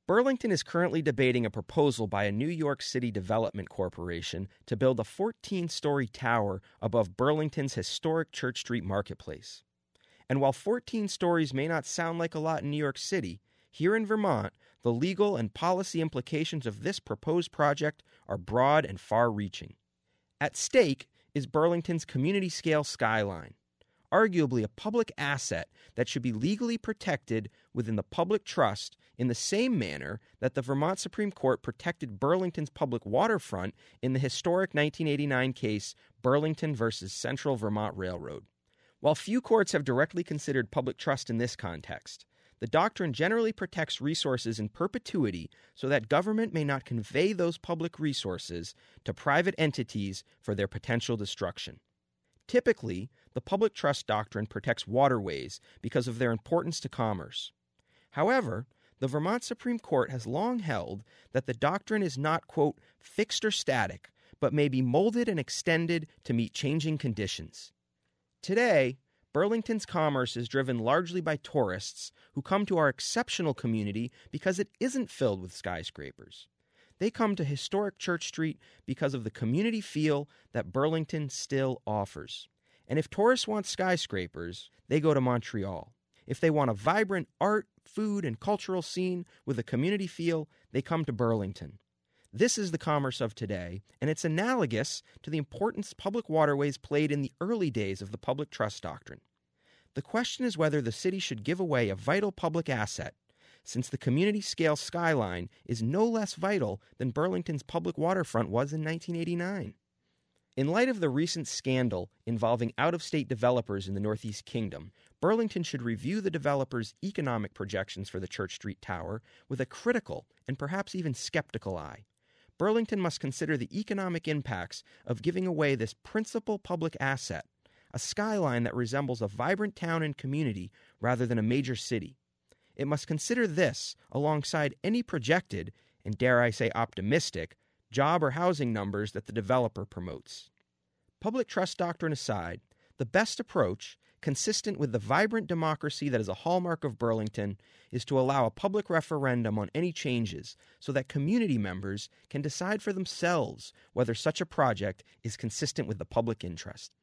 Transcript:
Burlington is currently debating a proposal by a New York City Development Corporation to build a 14-story tower above Burlington's historic Church Street Marketplace. And while 14 stories may not sound like a lot in New York City, here in Vermont, the legal and policy implications of this proposed project are broad and far-reaching. At stake is Burlington's community-scale skyline, arguably a public asset that should be legally protected within the public trust in the same manner that the Vermont Supreme Court protected Burlington's public waterfront in the historic 1989 case Burlington versus Central Vermont Railroad. While few courts have directly considered public trust in this context, the doctrine generally protects resources in perpetuity so that government may not convey those public resources to private entities for their potential destruction. Typically, the public trust doctrine protects waterways because of their importance to commerce. However, the Vermont Supreme Court has long held that the doctrine is not, quote, fixed or static, but may be molded and extended to meet changing conditions. Today, Burlington's commerce is driven largely by tourists who come to our exceptional community because it isn't filled with skyscrapers. They come to historic Church Street because of the community feel that Burlington still offers. And if tourists want skyscrapers, they go to Montreal. If they want a vibrant art, food, and cultural scene with a community feel, they come to Burlington. This is the commerce of today, and it's analogous to the importance public waterways played in the early days of the public trust doctrine. The question is whether the city should give away a vital public asset, since the community-scale skyline is no less vital than Burlington's public waterfront was in 1989. In light of the recent scandal involving out-of-state developers in the Northeast Kingdom, Burlington should review the developers' economic projections for the Church Street Tower with a critical and perhaps even skeptical eye. Burlington must consider the economic impacts of giving away this principal public asset, a skyline that resembles a vibrant town and community rather than a major city. It must consider this alongside any projected, and dare I say optimistic, job or housing numbers that the developer promotes. Public trust doctrine aside, the best approach, consistent with the vibrant democracy that is a hallmark of Burlington, is to allow a public referendum on any changes so that community members can decide for themselves whether such a project is consistent with the public interest.